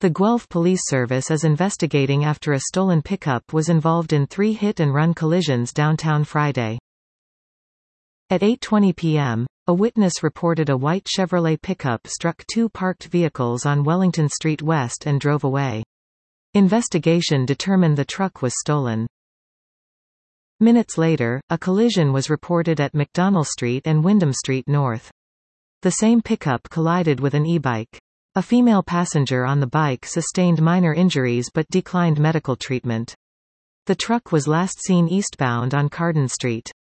The Guelph Police Service is investigating after a stolen pickup was involved in 3 hit-and-run collisions downtown Friday. At 8:20 p.m., a witness reported a white Chevrolet pickup struck 2 parked vehicles on Wellington Street West and drove away. Investigation determined the truck was stolen. Minutes later, a collision was reported at McDonell Street and Wyndham Street North. The same pickup collided with an e-bike. A female passenger on the bike sustained minor injuries but declined medical treatment. The truck was last seen eastbound on Carden Street.